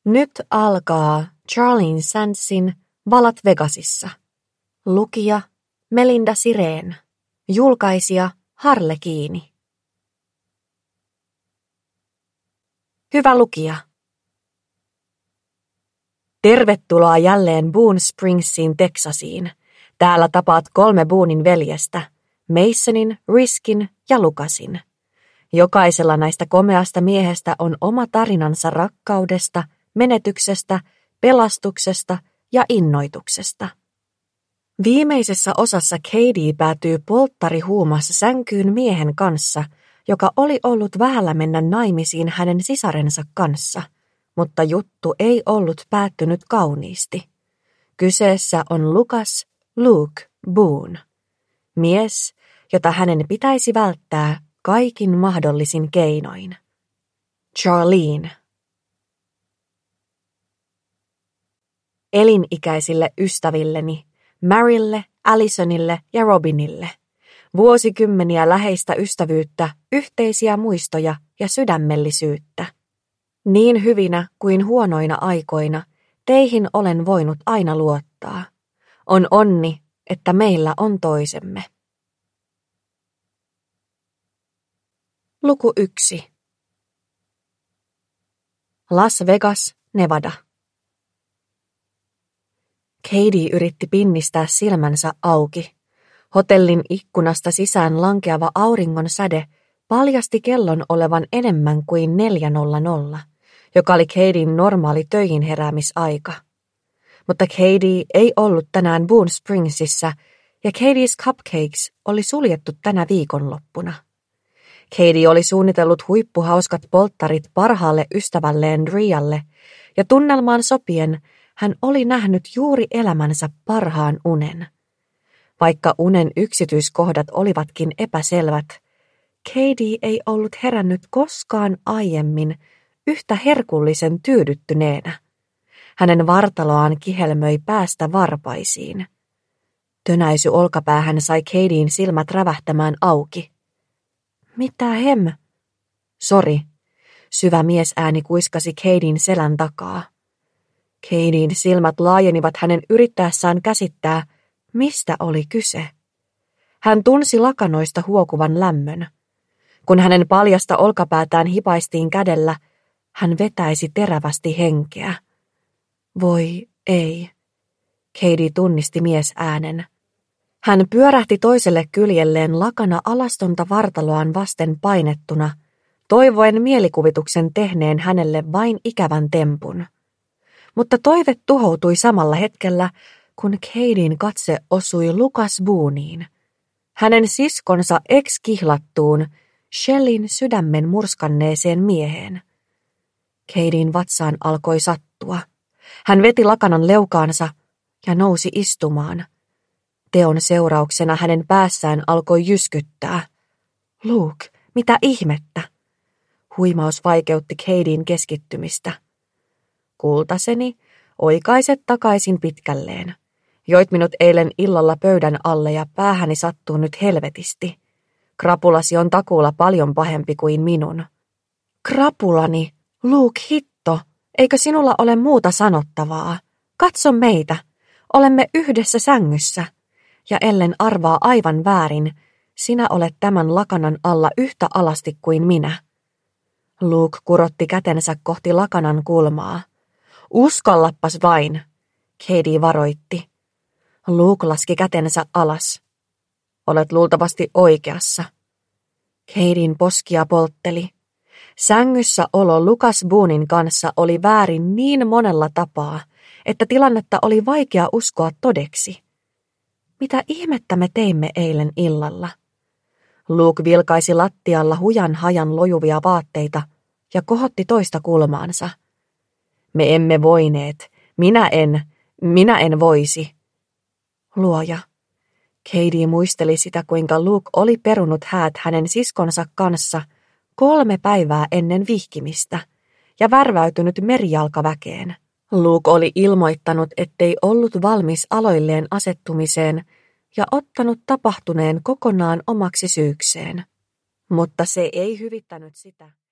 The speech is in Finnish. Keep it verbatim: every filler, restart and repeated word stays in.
Nyt alkaa Charlene Sandsin Valat Vegasissa. Lukija Melinda Sireen. Julkaisija Harlekiini. Hyvä lukija. Tervetuloa jälleen Boone Springsiin, Teksasiin. Täällä tapaat kolme Boonen veljestä, Masonin, Riskin ja Lucasin. Jokaisella näistä komeasta miehestä on oma tarinansa rakkaudesta, menetyksestä, pelastuksesta ja innoituksesta. Viimeisessä osassa Katie päätyy polttarihuumassa sänkyyn miehen kanssa, joka oli ollut vähällä mennä naimisiin hänen sisarensa kanssa, mutta juttu ei ollut päättynyt kauniisti. Kyseessä on Lucas Luke Boone, mies, jota hänen pitäisi välttää kaikin mahdollisin keinoin. Charlene. Elinikäisille ystävilleni, Marylle, Allisonille ja Robinille. Vuosikymmeniä läheistä ystävyyttä, yhteisiä muistoja ja sydämellisyyttä. Niin hyvinä kuin huonoina aikoina teihin olen voinut aina luottaa. On onni, että meillä on toisemme. Luku yksi. Las Vegas, Nevada. Katie yritti pinnistää silmänsä auki. Hotellin ikkunasta sisään lankeava auringon säde paljasti kellon olevan enemmän kuin neljä nolla nolla, joka oli Katien normaali töihin heräämisaika. Mutta Katie ei ollut tänään Boone Springsissä ja Katie's Cupcakes oli suljettu tänä viikonloppuna. Katie oli suunnitellut huippuhauskat polttarit parhaalle ystävälleen Drialle ja tunnelmaan sopien hän oli nähnyt juuri elämänsä parhaan unen. Vaikka unen yksityiskohdat olivatkin epäselvät, Katie ei ollut herännyt koskaan aiemmin yhtä herkullisen tyydyttyneenä. Hänen vartaloaan kihelmöi päästä varpaisiin. Tönäisy olkapäähän sai Katien silmät rävähtämään auki. Mitä hem? Sori, syvä miesääni kuiskasi Katien selän takaa. Katien silmät laajenivat hänen yrittäessään käsittää, mistä oli kyse. Hän tunsi lakanoista huokuvan lämmön. Kun hänen paljasta olkapäätään hipaistiin kädellä, hän vetäisi terävästi henkeä. Voi ei. Katie tunnisti miesäänen. Hän pyörähti toiselle kyljelleen lakana alastonta vartaloaan vasten painettuna, toivoen mielikuvituksen tehneen hänelle vain ikävän tempun. Mutta toive tuhoutui samalla hetkellä, kun Katien katse osui Lucas Booneen, hänen siskonsa ex-kihlattuun, Shellin sydämen murskanneeseen mieheen. Katien vatsaan alkoi sattua. Hän veti lakanan leukaansa ja nousi istumaan. Teon seurauksena hänen päässään alkoi jyskyttää. Luke, mitä ihmettä? Huimaus vaikeutti Katien keskittymistä. Kultaseni, oikaiset takaisin pitkälleen. Joit minut eilen illalla pöydän alle ja päähäni sattuu nyt helvetisti. Krapulasi on takuulla paljon pahempi kuin minun. Krapulani, Luke hitto, eikö sinulla ole muuta sanottavaa? Katso meitä, olemme yhdessä sängyssä. Ja ellen arvaa aivan väärin, sinä olet tämän lakanan alla yhtä alasti kuin minä. Luke kurotti kätensä kohti lakanan kulmaa. Uskallappas vain, Katie varoitti. Luke laski kätensä alas. Olet luultavasti oikeassa. Katien poskia poltteli. Sängyssä olo Lucas Boonen kanssa oli väärin niin monella tapaa, että tilannetta oli vaikea uskoa todeksi. Mitä ihmettä me teimme eilen illalla? Luke vilkaisi lattialla hujan hajan lojuvia vaatteita ja kohotti toista kulmaansa. Me emme voineet. Minä en. Minä en voisi. Luoja. Katie muisteli sitä, kuinka Luke oli perunut häät hänen siskonsa kanssa kolme päivää ennen vihkimistä ja värväytynyt merijalkaväkeen. Luke oli ilmoittanut, ettei ollut valmis aloilleen asettumiseen ja ottanut tapahtuneen kokonaan omaksi syykseen. Mutta se ei hyvittänyt sitä.